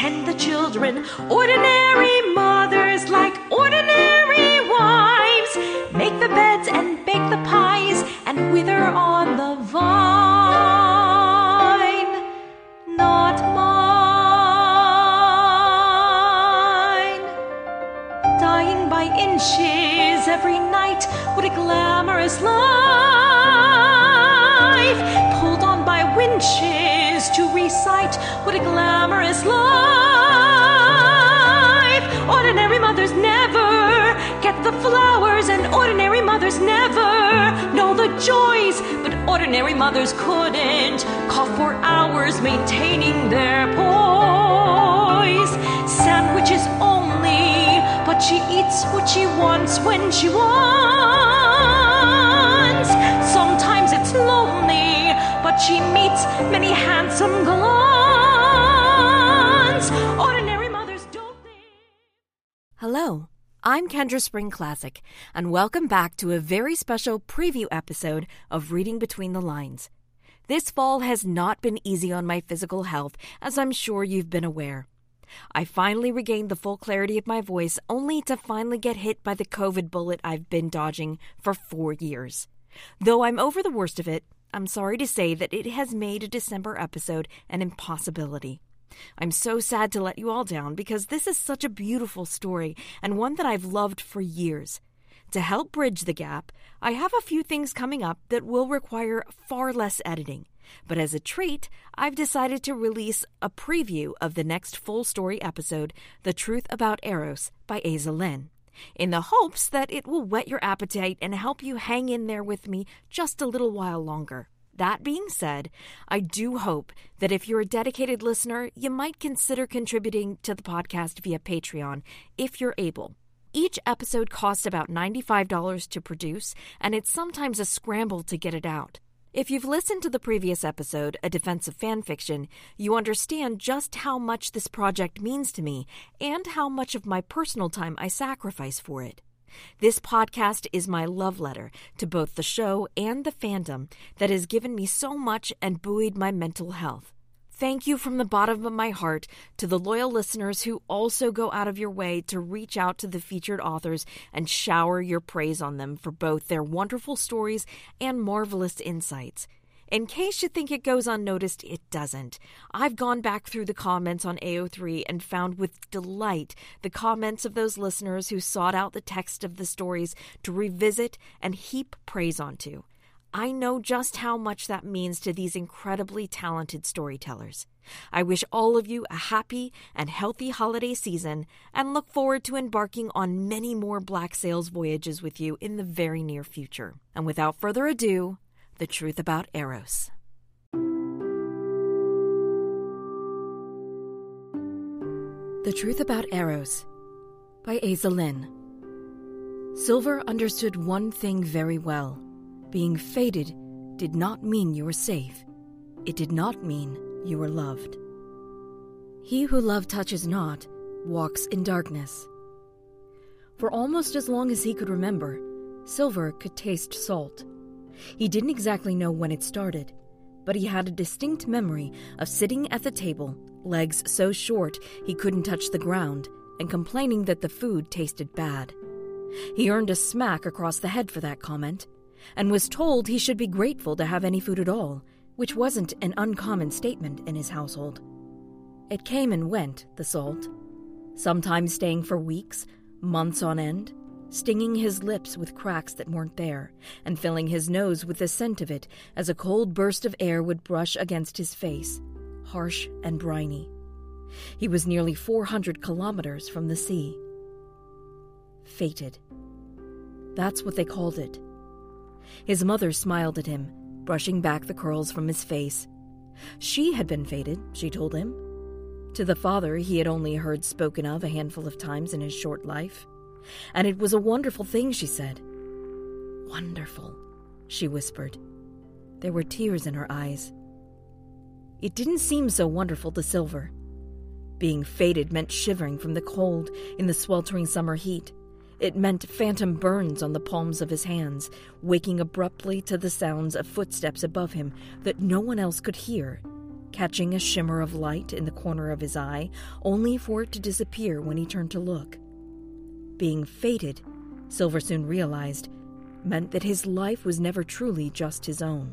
tend the children. Ordinary mothers like ordinary wives make the beds and bake the pies and wither on the vine. Not mine. Dying by inches every night, what a glamorous life. Pulled on by winches to recite, what a glamorous life. Ordinary mothers never get the flowers, and ordinary mothers never know the joys. But ordinary mothers couldn't cough for hours maintaining their poise. Sandwiches only, but she eats what she wants when she wants. Sometimes it's lonely, but she meets many handsome galants. Ordinary mothers don't think. Hello, I'm Kendra Spring Classic, and welcome back to a very special preview episode of Reading Between the Lines. This fall has not been easy on my physical health, as I'm sure you've been aware. I finally regained the full clarity of my voice, only to finally get hit by the COVID bullet I've been dodging for 4 years. Though I'm over the worst of it, I'm sorry to say that it has made a December episode an impossibility. I'm so sad to let you all down because this is such a beautiful story and one that I've loved for years. To help bridge the gap, I have a few things coming up that will require far less editing. But as a treat, I've decided to release a preview of the next full story episode, The Truth About Eros by Aza Lynn, in the hopes that it will whet your appetite and help you hang in there with me just a little while longer. That being said, I do hope that if you're a dedicated listener, you might consider contributing to the podcast via Patreon if you're able. Each episode costs about $95 to produce, and it's sometimes a scramble to get it out. If you've listened to the previous episode, A Defense of Fanfiction, you understand just how much this project means to me and how much of my personal time I sacrifice for it. This podcast is my love letter to both the show and the fandom that has given me so much and buoyed my mental health. Thank you from the bottom of my heart to the loyal listeners who also go out of your way to reach out to the featured authors and shower your praise on them for both their wonderful stories and marvelous insights. In case you think it goes unnoticed, it doesn't. I've gone back through the comments on AO3 and found with delight the comments of those listeners who sought out the text of the stories to revisit and heap praise onto. I know just how much that means to these incredibly talented storytellers. I wish all of you a happy and healthy holiday season and look forward to embarking on many more Black Sails voyages with you in the very near future. And without further ado, The Truth About Eros. The Truth About Eros by Aza Lynn. Silver understood one thing very well. Being fated did not mean you were safe. It did not mean you were loved. He who love touches not walks in darkness. For almost as long as he could remember, Silver could taste salt. He didn't exactly know when it started, but he had a distinct memory of sitting at the table, legs so short he couldn't touch the ground, and complaining that the food tasted bad. He earned a smack across the head for that comment, and was told he should be grateful to have any food at all, which wasn't an uncommon statement in his household. It came and went, the salt, sometimes staying for weeks, months on end, stinging his lips with cracks that weren't there, and filling his nose with the scent of it as a cold burst of air would brush against his face, harsh and briny. He was nearly 400 kilometers from the sea. Fated. That's what they called it. His mother smiled at him, brushing back the curls from his face. She had been fated, she told him. To the father he had only heard spoken of a handful of times in his short life. And it was a wonderful thing, she said. Wonderful, she whispered. There were tears in her eyes. It didn't seem so wonderful to Silver. Being fated meant shivering from the cold in the sweltering summer heat. It meant phantom burns on the palms of his hands, waking abruptly to the sounds of footsteps above him that no one else could hear, catching a shimmer of light in the corner of his eye, only for it to disappear when he turned to look. Being fated, Silver soon realized, meant that his life was never truly just his own.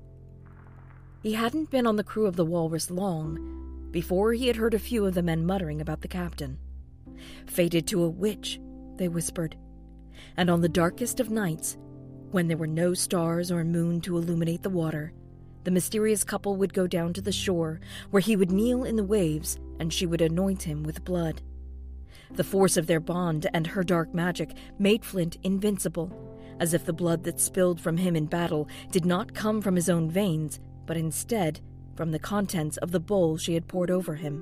He hadn't been on the crew of the Walrus long before he had heard a few of the men muttering about the captain. Fated to a witch, they whispered, and on the darkest of nights, when there were no stars or moon to illuminate the water, the mysterious couple would go down to the shore, where he would kneel in the waves and she would anoint him with blood. The force of their bond and her dark magic made Flint invincible, as if the blood that spilled from him in battle did not come from his own veins, but instead from the contents of the bowl she had poured over him.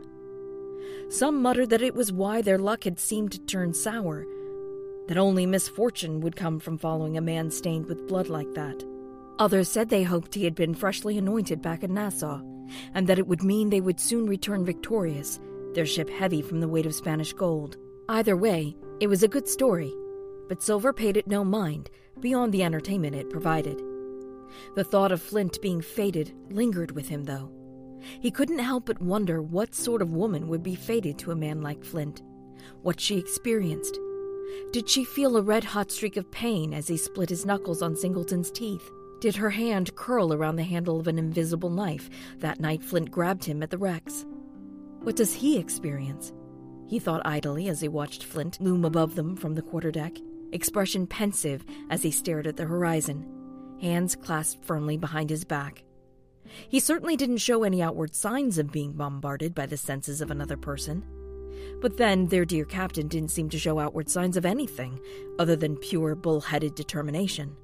Some muttered that it was why their luck had seemed to turn sour, that only misfortune would come from following a man stained with blood like that. Others said they hoped he had been freshly anointed back in Nassau, and that it would mean they would soon return victorious, their ship heavy from the weight of Spanish gold. Either way, it was a good story, but Silver paid it no mind beyond the entertainment it provided. The thought of Flint being fated lingered with him, though. He couldn't help but wonder what sort of woman would be fated to a man like Flint, what she experienced. Did she feel a red-hot streak of pain as he split his knuckles on Singleton's teeth? Did her hand curl around the handle of an invisible knife that night Flint grabbed him at the Rex? What does he experience? He thought idly as he watched Flint loom above them from the quarterdeck, expression pensive as he stared at the horizon, hands clasped firmly behind his back. He certainly didn't show any outward signs of being bombarded by the senses of another person. But then their dear captain didn't seem to show outward signs of anything other than pure bull-headed determination.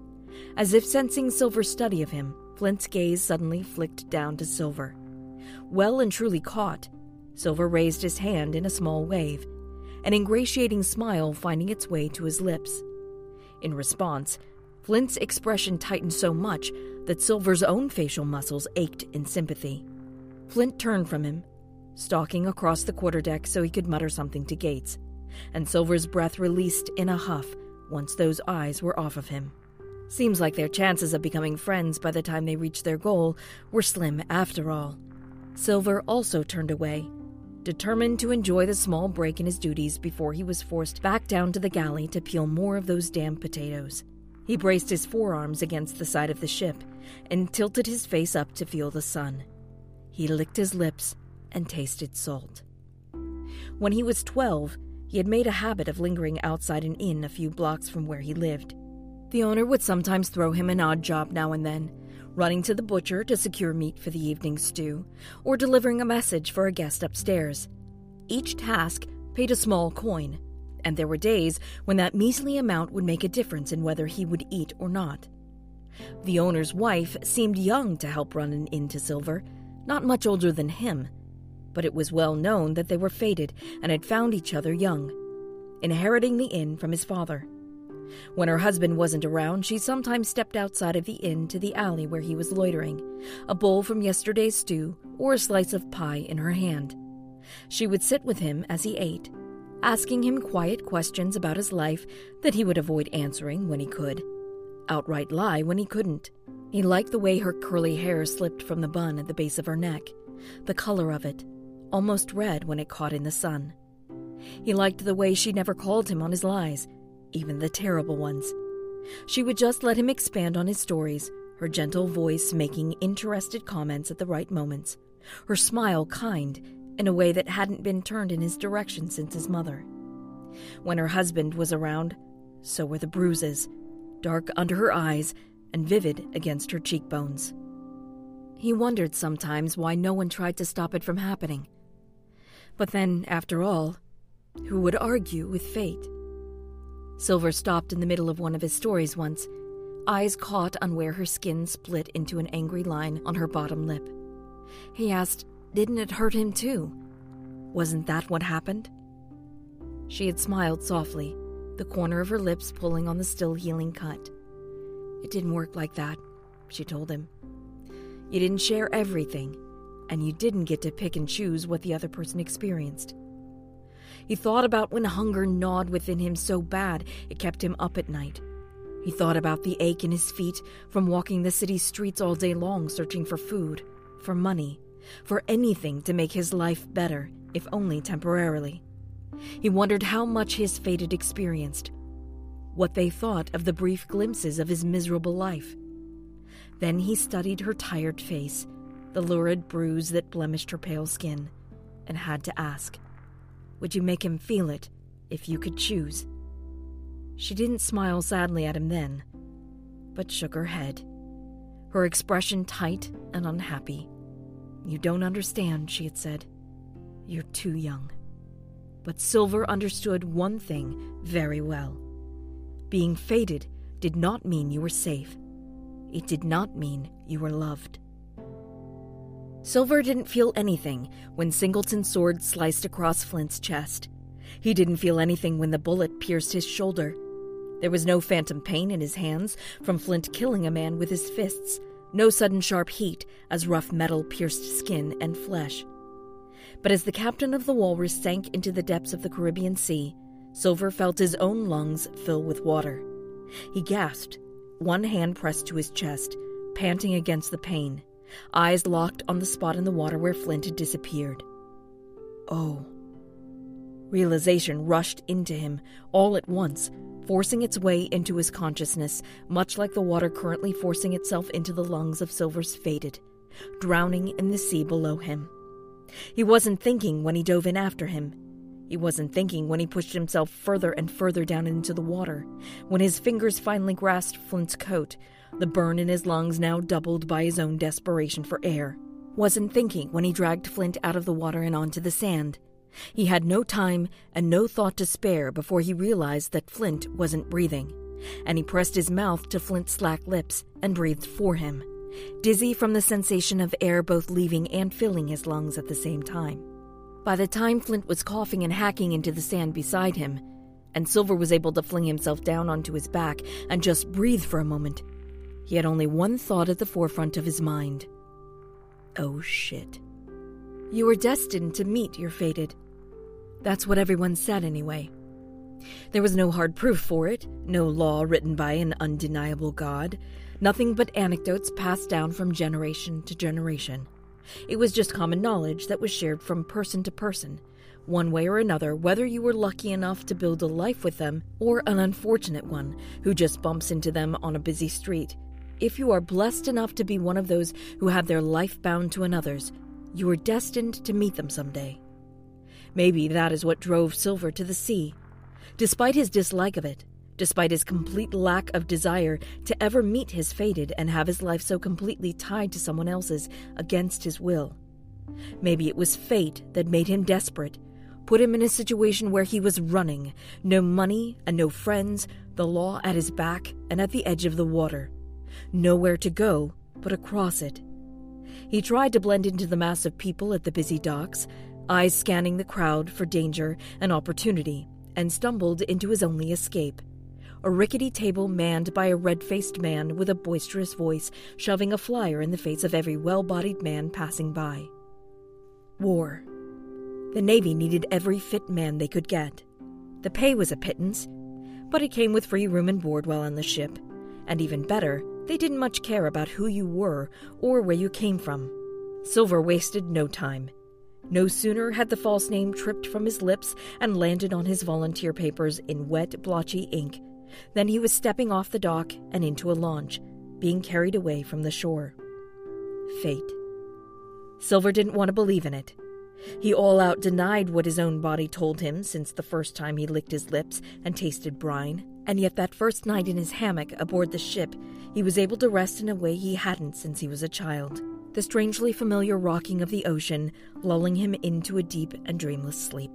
As if sensing Silver's study of him, Flint's gaze suddenly flicked down to Silver. Well and truly caught, Silver raised his hand in a small wave, an ingratiating smile finding its way to his lips. In response, Flint's expression tightened so much that Silver's own facial muscles ached in sympathy. Flint turned from him, stalking across the quarterdeck so he could mutter something to Gates, and Silver's breath released in a huff once those eyes were off of him. Seems like their chances of becoming friends by the time they reached their goal were slim after all. Silver also turned away, determined to enjoy the small break in his duties before he was forced back down to the galley to peel more of those damned potatoes. He braced his forearms against the side of the ship and tilted his face up to feel the sun. He licked his lips and tasted salt. When he was 12, he had made a habit of lingering outside an inn a few blocks from where he lived. The owner would sometimes throw him an odd job now and then, running to the butcher to secure meat for the evening stew, or delivering a message for a guest upstairs. Each task paid a small coin, and there were days when that measly amount would make a difference in whether he would eat or not. The owner's wife seemed young to help run an inn to Silver, not much older than him, but it was well known that they were fated and had found each other young, inheriting the inn from his father. When her husband wasn't around, she sometimes stepped outside of the inn to the alley where he was loitering, a bowl from yesterday's stew or a slice of pie in her hand. She would sit with him as he ate, asking him quiet questions about his life that he would avoid answering when he could, outright lie when he couldn't. He liked the way her curly hair slipped from the bun at the base of her neck, the color of it, almost red when it caught in the sun. He liked the way she never called him on his lies, even the terrible ones. She would just let him expand on his stories, her gentle voice making interested comments at the right moments, her smile kind in a way that hadn't been turned in his direction since his mother. When her husband was around, so were the bruises, dark under her eyes and vivid against her cheekbones. He wondered sometimes why no one tried to stop it from happening. But then, after all, who would argue with fate? Silver stopped in the middle of one of his stories once, eyes caught on where her skin split into an angry line on her bottom lip. He asked, didn't it hurt him too? Wasn't that what happened? She had smiled softly, the corner of her lips pulling on the still healing cut. It didn't work like that, she told him. You didn't share everything, and you didn't get to pick and choose what the other person experienced. He thought about when hunger gnawed within him so bad it kept him up at night. He thought about the ache in his feet from walking the city streets all day long searching for food, for money, for anything to make his life better, if only temporarily. He wondered how much his fated experienced, what they thought of the brief glimpses of his miserable life. Then he studied her tired face, the lurid bruise that blemished her pale skin, and had to ask, would you make him feel it if you could choose? She didn't smile sadly at him then, but shook her head, her expression tight and unhappy. You don't understand, she had said. You're too young. But Silver understood one thing very well. Being fated did not mean you were safe. It did not mean you were loved. Silver didn't feel anything when Singleton's sword sliced across Flint's chest. He didn't feel anything when the bullet pierced his shoulder. There was no phantom pain in his hands from Flint killing a man with his fists, no sudden sharp heat as rough metal pierced skin and flesh. But as the captain of the Walrus sank into the depths of the Caribbean Sea, Silver felt his own lungs fill with water. He gasped, one hand pressed to his chest, panting against the pain, eyes locked on the spot in the water where Flint had disappeared. Oh. Realization rushed into him all at once, forcing its way into his consciousness, much like the water currently forcing itself into the lungs of Silver's fated, drowning in the sea below him. He wasn't thinking when he dove in after him. He wasn't thinking when he pushed himself further and further down into the water, when his fingers finally grasped Flint's coat, the burn in his lungs now doubled by his own desperation for air. Wasn't thinking when he dragged Flint out of the water and onto the sand. He had no time and no thought to spare before he realized that Flint wasn't breathing, and he pressed his mouth to Flint's slack lips and breathed for him, dizzy from the sensation of air both leaving and filling his lungs at the same time. By the time Flint was coughing and hacking into the sand beside him, and Silver was able to fling himself down onto his back and just breathe for a moment, he had only one thought at the forefront of his mind. Oh shit. You were destined to meet your fated. That's what everyone said anyway. There was no hard proof for it, no law written by an undeniable god, nothing but anecdotes passed down from generation to generation. It was just common knowledge that was shared from person to person, one way or another, whether you were lucky enough to build a life with them or an unfortunate one who just bumps into them on a busy street. If you are blessed enough to be one of those who have their life bound to another's, you are destined to meet them someday. Maybe that is what drove Silver to the sea. Despite his dislike of it, despite his complete lack of desire to ever meet his fated and have his life so completely tied to someone else's against his will. Maybe it was fate that made him desperate, put him in a situation where he was running, no money and no friends, the law at his back and at the edge of the water. Nowhere to go but across it. He tried to blend into the mass of people at the busy docks, eyes scanning the crowd for danger and opportunity, and stumbled into his only escape. A rickety table manned by a red-faced man with a boisterous voice shoving a flyer in the face of every well-bodied man passing by. War. The Navy needed every fit man they could get. The pay was a pittance, but it came with free room and board while on the ship, and even better, they didn't much care about who you were or where you came from. Silver wasted no time. No sooner had the false name tripped from his lips and landed on his volunteer papers in wet, blotchy ink than he was stepping off the dock and into a launch, being carried away from the shore. Fate. Silver didn't want to believe in it. He all-out denied what his own body told him since the first time he licked his lips and tasted brine, and yet that first night in his hammock aboard the ship, he was able to rest in a way he hadn't since he was a child. The strangely familiar rocking of the ocean lulling him into a deep and dreamless sleep.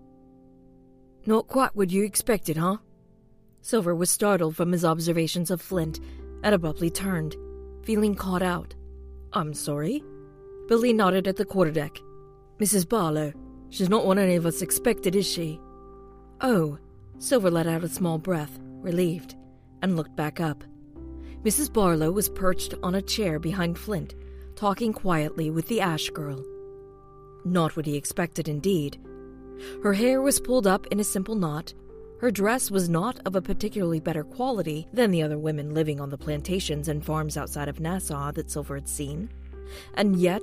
Not quite what you expected, huh? Silver was startled from his observations of Flint and abruptly turned, feeling caught out. I'm sorry? Billy nodded at the quarterdeck. Mrs. Barlow, she's not what any of us expected, is she? Oh, Silver let out a small breath, relieved, and looked back up. Mrs. Barlow was perched on a chair behind Flint, talking quietly with the Ash girl. Not what he expected, indeed. Her hair was pulled up in a simple knot. Her dress was not of a particularly better quality than the other women living on the plantations and farms outside of Nassau that Silver had seen. And yet,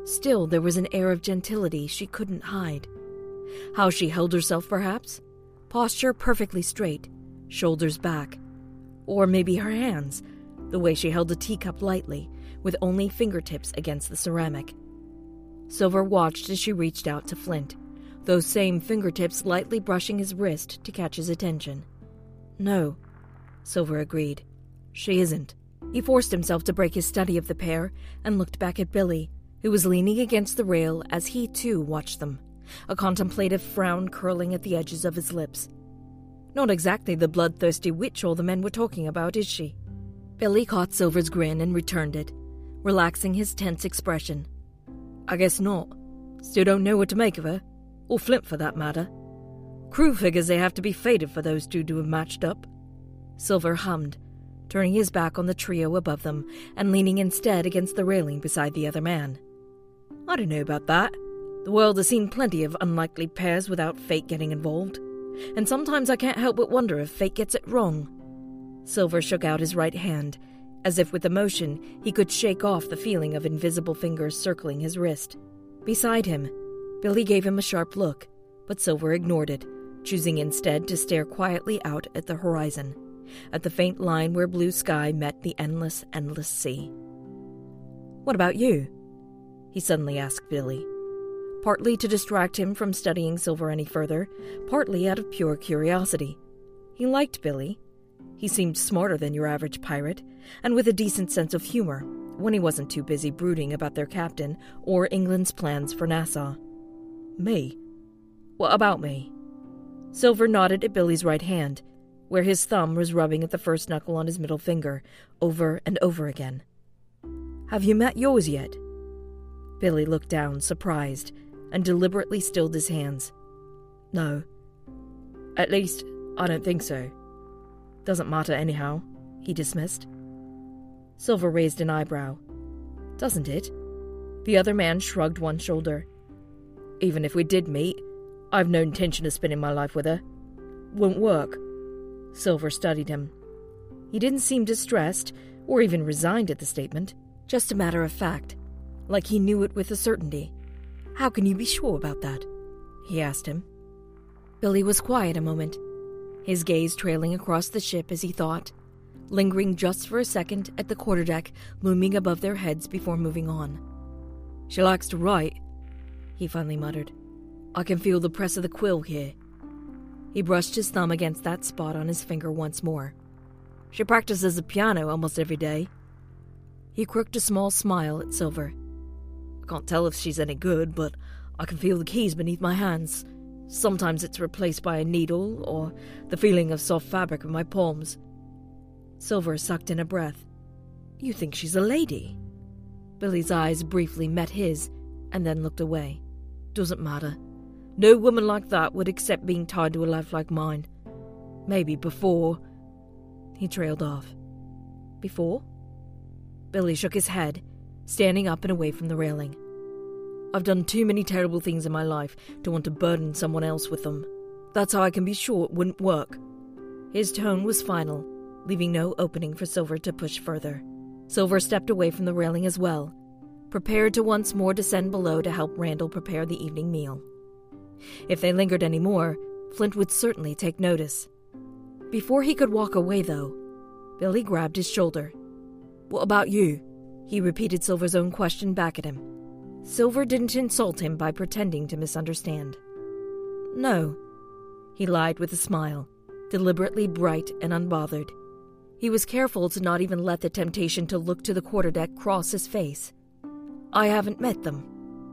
Still, there was an air of gentility she couldn't hide. How she held herself, perhaps? Posture perfectly straight, shoulders back. Or maybe her hands, the way she held a teacup lightly, with only fingertips against the ceramic. Silver watched as she reached out to Flint, those same fingertips lightly brushing his wrist to catch his attention. No, Silver agreed. She isn't. He forced himself to break his study of the pair and looked back at Billy, who was leaning against the rail as he too watched them, a contemplative frown curling at the edges of his lips. Not exactly the bloodthirsty witch all the men were talking about, is she? Billy caught Silver's grin and returned it, relaxing his tense expression. I guess not. Still don't know what to make of her, or Flint for that matter. Crew figures they have to be fated for those two to have matched up. Silver hummed, turning his back on the trio above them and leaning instead against the railing beside the other man. I don't know about that. The world has seen plenty of unlikely pairs without fate getting involved, and sometimes I can't help but wonder if fate gets it wrong. Silver shook out his right hand, as if with emotion he could shake off the feeling of invisible fingers circling his wrist. Beside him, Billy gave him a sharp look, but Silver ignored it, choosing instead to stare quietly out at the horizon, at the faint line where blue sky met the endless, endless sea. What about you? He suddenly asked Billy, partly to distract him from studying Silver any further, partly out of pure curiosity. He liked Billy. He seemed smarter than your average pirate, and with a decent sense of humor, when he wasn't too busy brooding about their captain or England's plans for Nassau. Me? What about me? Silver nodded at Billy's right hand, where his thumb was rubbing at the first knuckle on his middle finger, over and over again. Have you met yours yet? Billy looked down, surprised, and deliberately stilled his hands. No. At least, I don't think so. Doesn't matter anyhow, he dismissed. Silver raised an eyebrow. Doesn't it? The other man shrugged one shoulder. Even if we did meet, I've no intention of spending my life with her. Won't work. Silver studied him. He didn't seem distressed, or even resigned at the statement, just a matter of fact, like he knew it with a certainty. How can you be sure about that? He asked him. Billy was quiet a moment, his gaze trailing across the ship as he thought, lingering just for a second at the quarterdeck looming above their heads before moving on. She likes to write, he finally muttered. I can feel the press of the quill here. He brushed his thumb against that spot on his finger once more. She practices the piano almost every day. He crooked a small smile at Silver. I can't tell if she's any good, but I can feel the keys beneath my hands. Sometimes it's replaced by a needle or the feeling of soft fabric in my palms. Silver sucked in a breath. You think she's a lady? Billy's eyes briefly met his and then looked away. Doesn't matter. No woman like that would accept being tied to a life like mine. Maybe before. He trailed off. Before? Billy shook his head, standing up and away from the railing. I've done too many terrible things in my life to want to burden someone else with them. That's how I can be sure it wouldn't work. His tone was final, leaving no opening for Silver to push further. Silver stepped away from the railing as well, prepared to once more descend below to help Randall prepare the evening meal. If they lingered any more, Flint would certainly take notice. Before he could walk away, though, Billy grabbed his shoulder. What about you? He repeated Silver's own question back at him. Silver didn't insult him by pretending to misunderstand. No, he lied with a smile, deliberately bright and unbothered. He was careful to not even let the temptation to look to the quarterdeck cross his face. I haven't met them.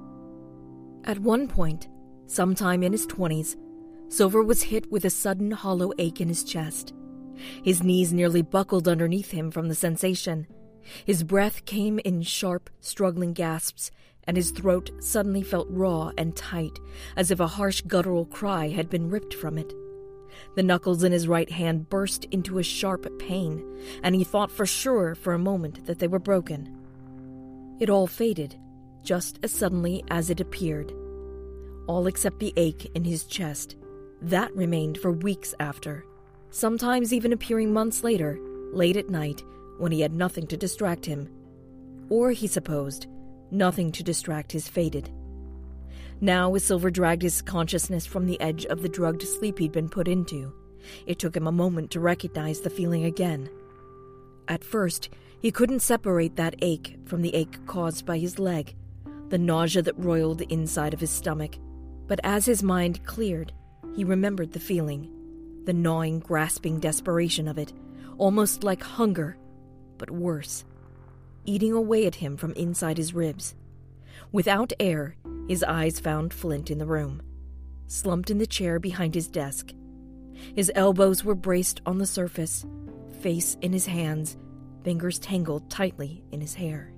At one point, sometime in his 20s, Silver was hit with a sudden hollow ache in his chest. His knees nearly buckled underneath him from the sensation. His breath came in sharp, struggling gasps, and his throat suddenly felt raw and tight, as if a harsh guttural cry had been ripped from it. The knuckles in his right hand burst into a sharp pain, and he thought for sure for a moment that they were broken. It all faded, just as suddenly as it appeared. All except the ache in his chest. That remained for weeks after, sometimes even appearing months later, late at night, when he had nothing to distract him. Or, he supposed, Nothing to distract his faded. Now, as Silver dragged his consciousness from the edge of the drugged sleep he'd been put into, it took him a moment to recognize the feeling again. At first, he couldn't separate that ache from the ache caused by his leg, the nausea that roiled inside of his stomach. But as his mind cleared, he remembered the feeling, the gnawing, grasping desperation of it, almost like hunger, but worse, eating away at him from inside his ribs. Without air, his eyes found Flint in the room, slumped in the chair behind his desk. His elbows were braced on the surface, face in his hands, fingers tangled tightly in his hair.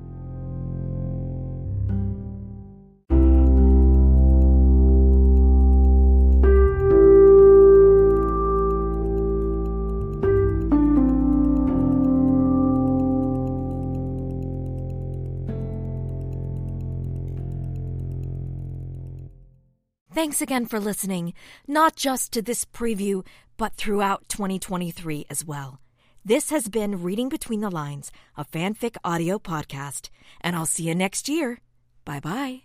Thanks again for listening, not just to this preview, but throughout 2023 as well. This has been Reading Between the Lines, a fanfic audio podcast, and I'll see you next year. Bye-bye.